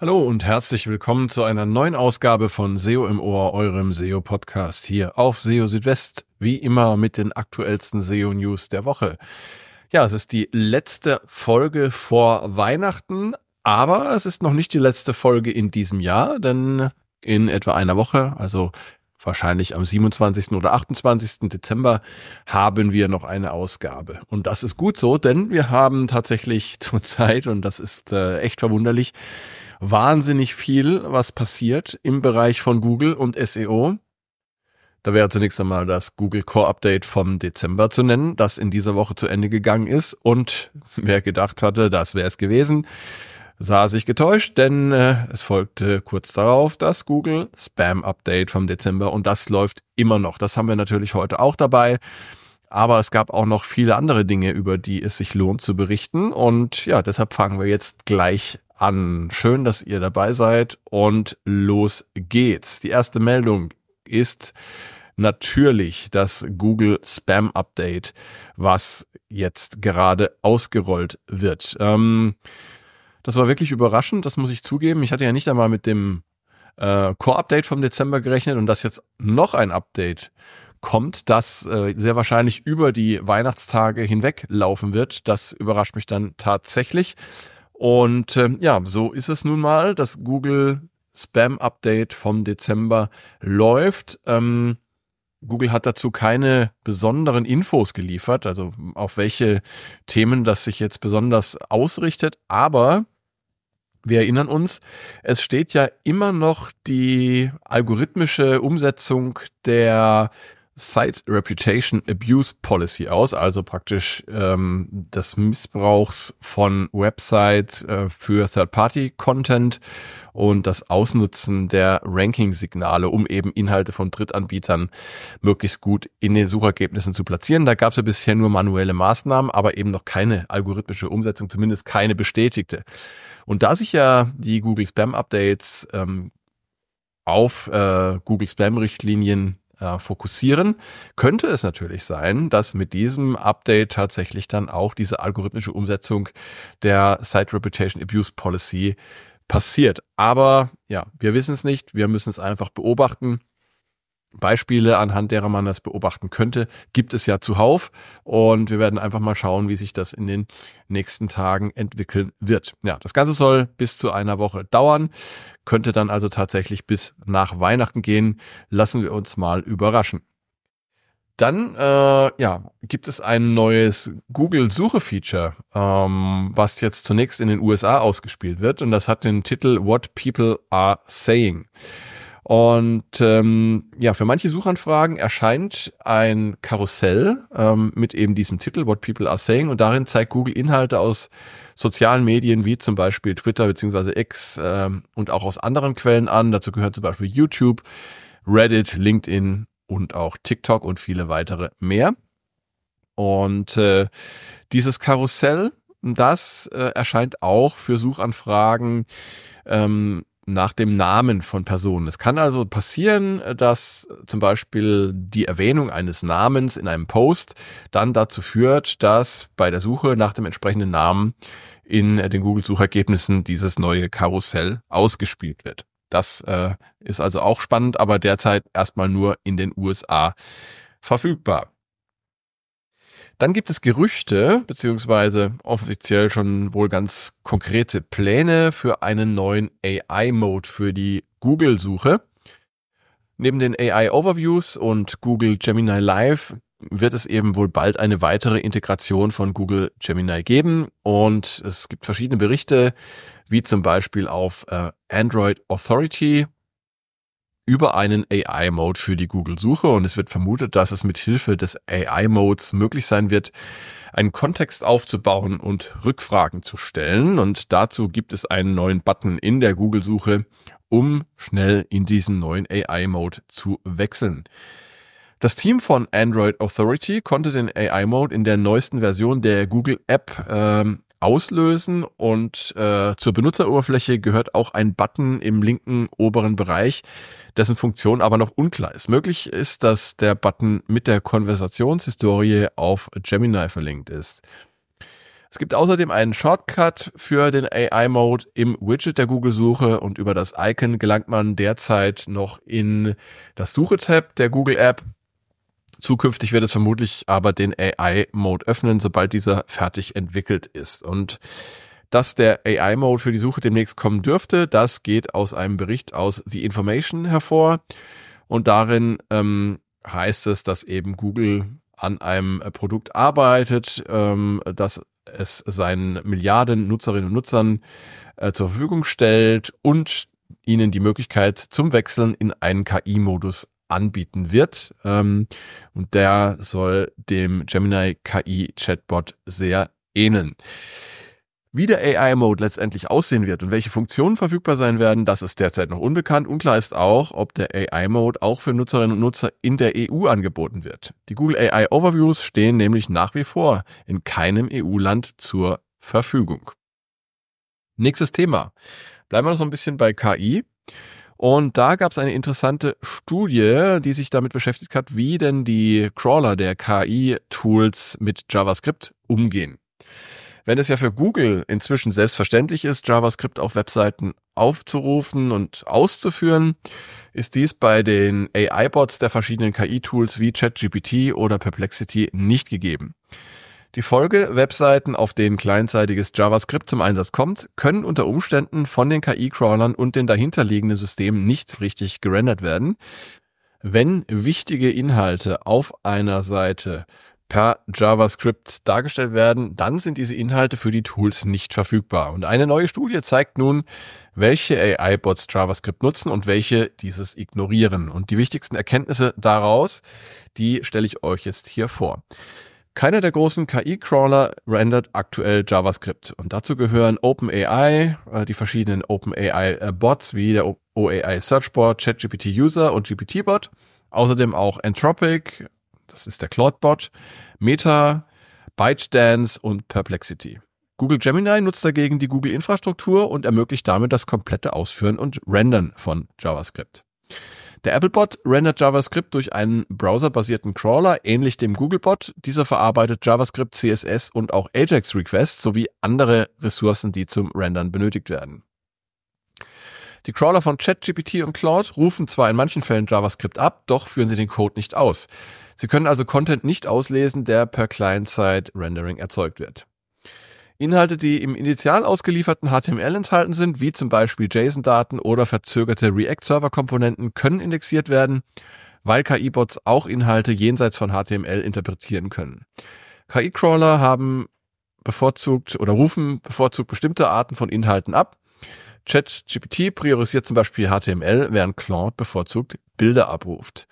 Hallo und herzlich willkommen zu einer neuen Ausgabe von SEO im Ohr, eurem SEO-Podcast hier auf SEO Südwest, wie immer mit den aktuellsten SEO-News der Woche. Ja, es ist die letzte Folge vor Weihnachten, aber es ist noch nicht die letzte Folge in diesem Jahr, denn in etwa einer Woche, also wahrscheinlich am 27. oder 28. Dezember, haben wir noch eine Ausgabe. Und das ist gut so, denn wir haben tatsächlich zurzeit, und das ist echt verwunderlich, wahnsinnig viel, was passiert im Bereich von Google und SEO. Da wäre zunächst einmal das Google Core Update vom Dezember zu nennen, das in dieser Woche zu Ende gegangen ist. Und wer gedacht hatte, das wäre es gewesen, sah sich getäuscht, denn es folgte kurz darauf das Google Spam Update vom Dezember und das läuft immer noch. Das haben wir natürlich heute auch dabei. Aber es gab auch noch viele andere Dinge, über die es sich lohnt zu berichten. Und ja, deshalb fangen wir jetzt gleich an. Schön, dass ihr dabei seid und los geht's. Die erste Meldung ist natürlich das Google Spam Update, was jetzt gerade ausgerollt wird. Das war wirklich überraschend, das muss ich zugeben. Ich hatte ja nicht einmal mit dem Core Update vom Dezember gerechnet und dass jetzt noch ein Update kommt, das sehr wahrscheinlich über die Weihnachtstage hinweg laufen wird. Das überrascht mich dann tatsächlich. Und ja, so ist es nun mal. Das Google Spam Update vom Dezember läuft. Google hat dazu keine besonderen Infos geliefert, also auf welche Themen das sich jetzt besonders ausrichtet. Aber wir erinnern uns, es steht ja immer noch die algorithmische Umsetzung der Site Reputation Abuse Policy aus, also praktisch des Missbrauchs von Websites für Third-Party-Content und das Ausnutzen der Ranking-Signale, um eben Inhalte von Drittanbietern möglichst gut in den Suchergebnissen zu platzieren. Da gab es ja bisher nur manuelle Maßnahmen, aber eben noch keine algorithmische Umsetzung, zumindest keine bestätigte. Und da sich ja die Google Spam Updates auf Google Spam Richtlinien fokussieren, könnte es natürlich sein, dass mit diesem Update tatsächlich dann auch diese algorithmische Umsetzung der Site Reputation Abuse Policy passiert. Aber ja, wir wissen es nicht, wir müssen es einfach beobachten. Beispiele, anhand derer man das beobachten könnte, gibt es ja zuhauf und wir werden einfach mal schauen, wie sich das in den nächsten Tagen entwickeln wird. Ja, das Ganze soll bis zu einer Woche dauern, könnte dann also tatsächlich bis nach Weihnachten gehen. Lassen wir uns mal überraschen. Dann gibt es ein neues Google-Suche-Feature, was jetzt zunächst in den USA ausgespielt wird und das hat den Titel What People Are Saying. Und für manche Suchanfragen erscheint ein Karussell mit eben diesem Titel What People Are Saying und darin zeigt Google Inhalte aus sozialen Medien wie zum Beispiel Twitter bzw. X und auch aus anderen Quellen an. Dazu gehört zum Beispiel YouTube, Reddit, LinkedIn und auch TikTok und viele weitere mehr. Und dieses Karussell, das erscheint auch für Suchanfragen nach dem Namen von Personen. Es kann also passieren, dass zum Beispiel die Erwähnung eines Namens in einem Post dann dazu führt, dass bei der Suche nach dem entsprechenden Namen in den Google-Suchergebnissen dieses neue Karussell ausgespielt wird. Das ist also auch spannend, aber derzeit erstmal nur in den USA verfügbar. Dann gibt es Gerüchte, beziehungsweise offiziell schon wohl ganz konkrete Pläne für einen neuen AI-Mode für die Google-Suche. Neben den AI-Overviews und Google Gemini Live wird es eben wohl bald eine weitere Integration von Google Gemini geben. Und es gibt verschiedene Berichte, wie zum Beispiel auf Android Authority, über einen AI-Mode für die Google-Suche und es wird vermutet, dass es mit Hilfe des AI-Modes möglich sein wird, einen Kontext aufzubauen und Rückfragen zu stellen und dazu gibt es einen neuen Button in der Google-Suche, um schnell in diesen neuen AI-Mode zu wechseln. Das Team von Android Authority konnte den AI-Mode in der neuesten Version der Google-App auslösen und zur Benutzeroberfläche gehört auch ein Button im linken oberen Bereich, dessen Funktion aber noch unklar ist. Möglich ist, dass der Button mit der Konversationshistorie auf Gemini verlinkt ist. Es gibt außerdem einen Shortcut für den AI-Mode im Widget der Google-Suche und über das Icon gelangt man derzeit noch in das Suche-Tab der Google-App. Zukünftig wird es vermutlich aber den AI-Mode öffnen, sobald dieser fertig entwickelt ist. Und dass der AI-Mode für die Suche demnächst kommen dürfte, das geht aus einem Bericht aus The Information hervor. Und darin heißt es, dass eben Google an einem Produkt arbeitet, das es seinen Milliarden Nutzerinnen und Nutzern zur Verfügung stellt und ihnen die Möglichkeit zum Wechseln in einen KI-Modus anbieten wird. Und der soll dem Gemini KI-Chatbot sehr ähneln. Wie der AI-Mode letztendlich aussehen wird und welche Funktionen verfügbar sein werden, das ist derzeit noch unbekannt. Unklar ist auch, ob der AI-Mode auch für Nutzerinnen und Nutzer in der EU angeboten wird. Die Google AI Overviews stehen nämlich nach wie vor in keinem EU-Land zur Verfügung. Nächstes Thema. Bleiben wir noch so ein bisschen bei KI. Und da gab es eine interessante Studie, die sich damit beschäftigt hat, wie denn die Crawler der KI-Tools mit JavaScript umgehen. Wenn es ja für Google inzwischen selbstverständlich ist, JavaScript auf Webseiten aufzurufen und auszuführen, ist dies bei den AI-Bots der verschiedenen KI-Tools wie ChatGPT oder Perplexity nicht gegeben. Die Folge: Webseiten, auf denen clientseitiges JavaScript zum Einsatz kommt, können unter Umständen von den KI-Crawlern und den dahinterliegenden Systemen nicht richtig gerendert werden. Wenn wichtige Inhalte auf einer Seite per JavaScript dargestellt werden, dann sind diese Inhalte für die Tools nicht verfügbar. Und eine neue Studie zeigt nun, welche AI-Bots JavaScript nutzen und welche dieses ignorieren. Und die wichtigsten Erkenntnisse daraus, die stelle ich euch jetzt hier vor. Keiner der großen KI-Crawler rendert aktuell JavaScript. Und dazu gehören OpenAI, die verschiedenen OpenAI-Bots wie der OAI Searchbot, ChatGPT User und GPT-Bot. Außerdem auch Anthropic, das ist der Claude-Bot, Meta, ByteDance und Perplexity. Google Gemini nutzt dagegen die Google-Infrastruktur und ermöglicht damit das komplette Ausführen und Rendern von JavaScript. Der Apple-Bot rendert JavaScript durch einen browserbasierten Crawler, ähnlich dem Google-Bot. Dieser verarbeitet JavaScript, CSS und auch Ajax-Requests sowie andere Ressourcen, die zum Rendern benötigt werden. Die Crawler von ChatGPT und Claude rufen zwar in manchen Fällen JavaScript ab, doch führen sie den Code nicht aus. Sie können also Content nicht auslesen, der per Client-Side-Rendering erzeugt wird. Inhalte, die im initial ausgelieferten HTML enthalten sind, wie zum Beispiel JSON-Daten oder verzögerte React-Server-Komponenten, können indexiert werden, weil KI-Bots auch Inhalte jenseits von HTML interpretieren können. KI-Crawler rufen bevorzugt bestimmte Arten von Inhalten ab. ChatGPT priorisiert zum Beispiel HTML, während Claude bevorzugt Bilder abruft.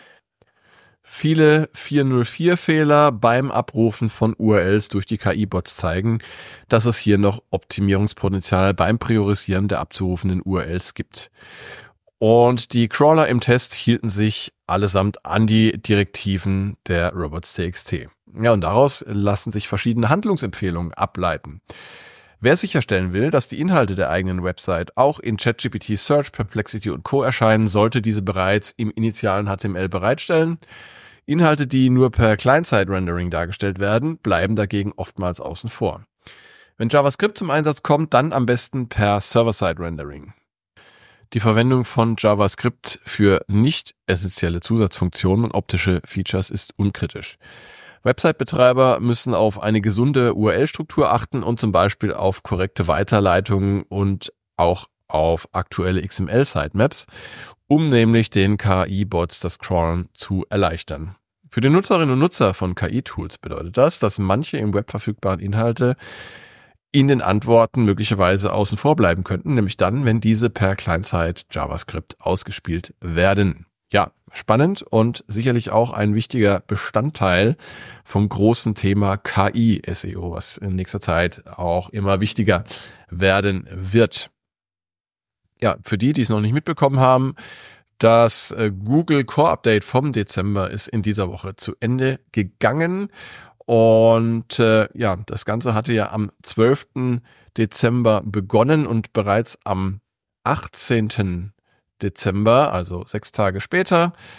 Viele 404-Fehler beim Abrufen von URLs durch die KI-Bots zeigen, dass es hier noch Optimierungspotenzial beim Priorisieren der abzurufenden URLs gibt. Und die Crawler im Test hielten sich allesamt an die Direktiven der Robots.txt. Ja, und daraus lassen sich verschiedene Handlungsempfehlungen ableiten. Wer sicherstellen will, dass die Inhalte der eigenen Website auch in ChatGPT, Search, Perplexity und Co. erscheinen, sollte diese bereits im initialen HTML bereitstellen. Inhalte, die nur per Client-Side-Rendering dargestellt werden, bleiben dagegen oftmals außen vor. Wenn JavaScript zum Einsatz kommt, dann am besten per Server-Side-Rendering. Die Verwendung von JavaScript für nicht essentielle Zusatzfunktionen und optische Features ist unkritisch. Website-Betreiber müssen auf eine gesunde URL-Struktur achten und zum Beispiel auf korrekte Weiterleitungen und auch auf aktuelle XML-Sitemaps, um nämlich den KI-Bots das Crawlen zu erleichtern. Für die Nutzerinnen und Nutzer von KI-Tools bedeutet das, dass manche im Web verfügbaren Inhalte in den Antworten möglicherweise außen vor bleiben könnten, nämlich dann, wenn diese per Client-Side JavaScript ausgespielt werden. Ja, spannend und sicherlich auch ein wichtiger Bestandteil vom großen Thema KI-SEO, was in nächster Zeit auch immer wichtiger werden wird. Ja, für die es noch nicht mitbekommen haben, das Google Core Update vom Dezember ist in dieser Woche zu Ende gegangen. Und das Ganze hatte ja am 12. Dezember begonnen und bereits am 18. Dezember, also 6 Tage später,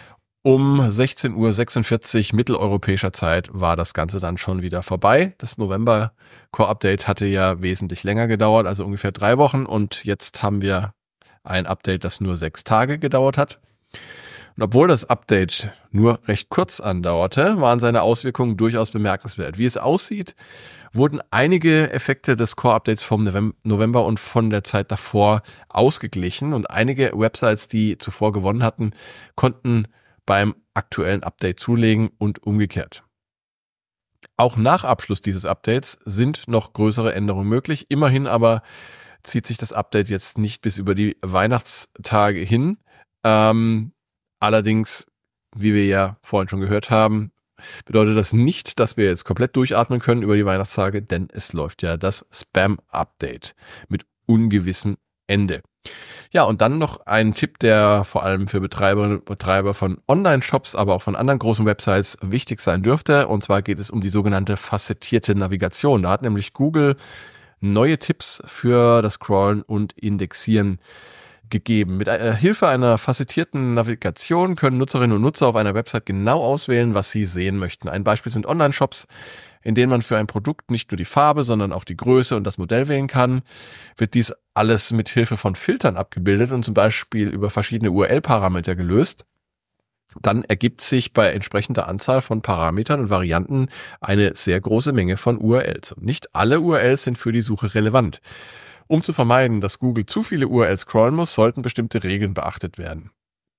Um 16:46 Uhr mitteleuropäischer Zeit war das Ganze dann schon wieder vorbei. Das November Core Update hatte ja wesentlich länger gedauert, also ungefähr 3 Wochen. Und jetzt haben wir ein Update, das nur 6 Tage gedauert hat. Und obwohl das Update nur recht kurz andauerte, waren seine Auswirkungen durchaus bemerkenswert. Wie es aussieht, wurden einige Effekte des Core-Updates vom November und von der Zeit davor ausgeglichen. Und einige Websites, die zuvor gewonnen hatten, konnten beim aktuellen Update zulegen und umgekehrt. Auch nach Abschluss dieses Updates sind noch größere Änderungen möglich. Immerhin aber zieht sich das Update jetzt nicht bis über die Weihnachtstage hin. Allerdings, wie wir ja vorhin schon gehört haben, bedeutet das nicht, dass wir jetzt komplett durchatmen können über die Weihnachtstage, denn es läuft ja das Spam-Update mit ungewissem Ende. Ja, und dann noch ein Tipp, der vor allem für Betreiberinnen und Betreiber von Online-Shops, aber auch von anderen großen Websites wichtig sein dürfte. Und zwar geht es um die sogenannte facettierte Navigation. Da hat nämlich Google neue Tipps für das Scrollen und Indexieren gegeben. Mit Hilfe einer facettierten Navigation können Nutzerinnen und Nutzer auf einer Website genau auswählen, was sie sehen möchten. Ein Beispiel sind Online-Shops, in denen man für ein Produkt nicht nur die Farbe, sondern auch die Größe und das Modell wählen kann. Wird dies alles mit Hilfe von Filtern abgebildet und zum Beispiel über verschiedene URL-Parameter gelöst, dann ergibt sich bei entsprechender Anzahl von Parametern und Varianten eine sehr große Menge von URLs. Und nicht alle URLs sind für die Suche relevant. Um zu vermeiden, dass Google zu viele URLs scrollen muss, sollten bestimmte Regeln beachtet werden.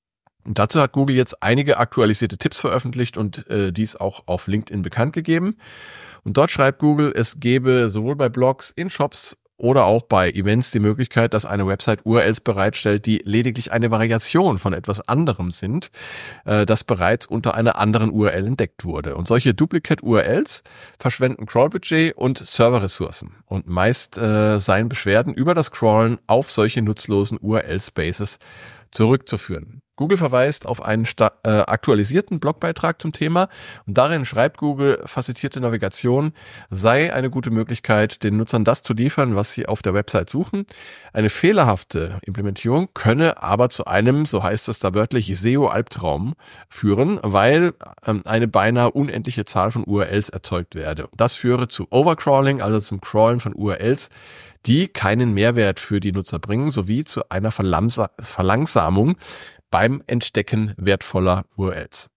Und dazu hat Google jetzt einige aktualisierte Tipps veröffentlicht und dies auch auf LinkedIn bekannt gegeben. Und dort schreibt Google, es gebe sowohl bei Blogs, in Shops oder auch bei Events die Möglichkeit, dass eine Website URLs bereitstellt, die lediglich eine Variation von etwas anderem sind, das bereits unter einer anderen URL entdeckt wurde. Und solche Duplicate-URLs verschwenden Crawlbudget und Serverressourcen. Und meist seien Beschwerden über das Crawlen auf solche nutzlosen URL-Spaces zurückzuführen. Google verweist auf einen aktualisierten Blogbeitrag zum Thema und darin schreibt Google, facettierte Navigation sei eine gute Möglichkeit, den Nutzern das zu liefern, was sie auf der Website suchen. Eine fehlerhafte Implementierung könne aber zu einem, so heißt es da wörtlich, SEO-Albtraum führen, weil eine beinahe unendliche Zahl von URLs erzeugt werde. Das führe zu Overcrawling, also zum Crawlen von URLs, die keinen Mehrwert für die Nutzer bringen, sowie zu einer Verlangsamung beim Entdecken wertvoller URLs.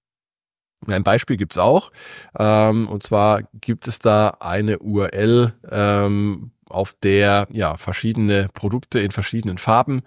Ein Beispiel gibt's auch, und zwar gibt es da eine URL, auf der ja verschiedene Produkte in verschiedenen Farben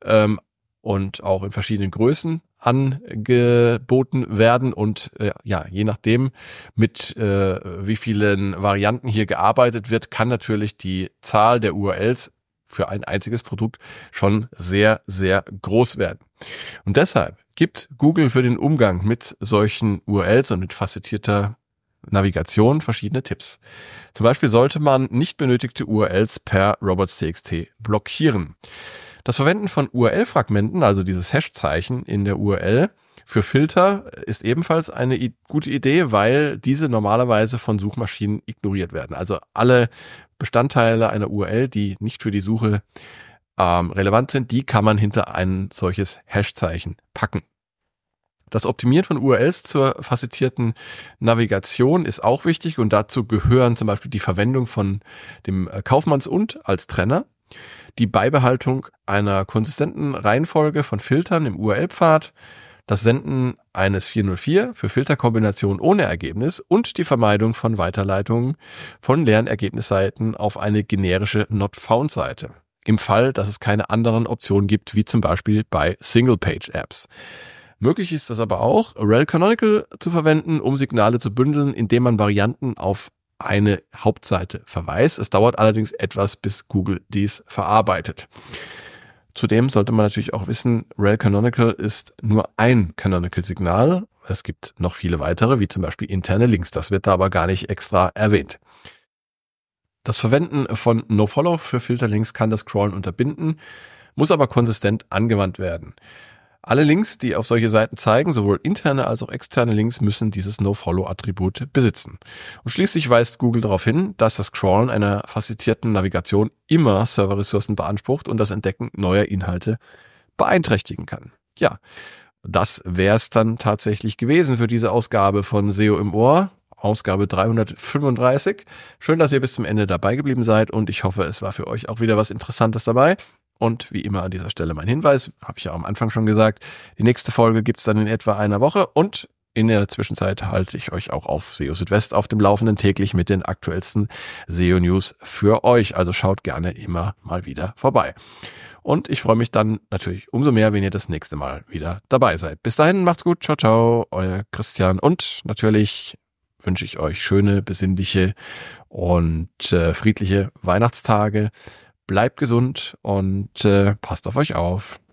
und auch in verschiedenen Größen angeboten werden und je nachdem mit wie vielen Varianten hier gearbeitet wird, kann natürlich die Zahl der URLs für ein einziges Produkt schon sehr, sehr groß werden. Und deshalb gibt Google für den Umgang mit solchen URLs und mit facettierter Navigation verschiedene Tipps. Zum Beispiel sollte man nicht benötigte URLs per robots.txt blockieren. Das Verwenden von URL-Fragmenten, also dieses Hash-Zeichen in der URL, für Filter ist ebenfalls eine gute Idee, weil diese normalerweise von Suchmaschinen ignoriert werden. Also alle Bestandteile einer URL, die nicht für die Suche relevant sind, die kann man hinter ein solches Hash-Zeichen packen. Das Optimieren von URLs zur facettierten Navigation ist auch wichtig und dazu gehören zum Beispiel die Verwendung von dem Kaufmanns-und als Trenner, die Beibehaltung einer konsistenten Reihenfolge von Filtern im URL-Pfad, das Senden eines 404 für Filterkombinationen ohne Ergebnis und die Vermeidung von Weiterleitungen von leeren Ergebnisseiten auf eine generische Not-Found-Seite. Im Fall, dass es keine anderen Optionen gibt, wie zum Beispiel bei Single-Page-Apps. Möglich ist es aber auch, rel canonical zu verwenden, um Signale zu bündeln, indem man Varianten auf eine Hauptseite verweist. Es dauert allerdings etwas, bis Google dies verarbeitet. Zudem sollte man natürlich auch wissen, rel canonical ist nur ein Canonical-Signal. Es gibt noch viele weitere, wie zum Beispiel interne Links. Das wird da aber gar nicht extra erwähnt. Das Verwenden von NoFollow für Filterlinks kann das Crawlen unterbinden, muss aber konsistent angewandt werden. Alle Links, die auf solche Seiten zeigen, sowohl interne als auch externe Links, müssen dieses NoFollow-Attribut besitzen. Und schließlich weist Google darauf hin, dass das Crawlen einer facettierten Navigation immer Serverressourcen beansprucht und das Entdecken neuer Inhalte beeinträchtigen kann. Ja, das wäre es dann tatsächlich gewesen für diese Ausgabe von SEO im Ohr. Ausgabe 335. Schön, dass ihr bis zum Ende dabei geblieben seid und ich hoffe, es war für euch auch wieder was Interessantes dabei. Und wie immer an dieser Stelle mein Hinweis, habe ich ja am Anfang schon gesagt, die nächste Folge gibt's dann in etwa einer Woche und in der Zwischenzeit halte ich euch auch auf SEO Südwest auf dem Laufenden täglich mit den aktuellsten SEO-News für euch. Also schaut gerne immer mal wieder vorbei. Und ich freue mich dann natürlich umso mehr, wenn ihr das nächste Mal wieder dabei seid. Bis dahin, macht's gut. Ciao, ciao, euer Christian. Und natürlich wünsche ich euch schöne, besinnliche und friedliche Weihnachtstage. Bleibt gesund und passt auf euch auf.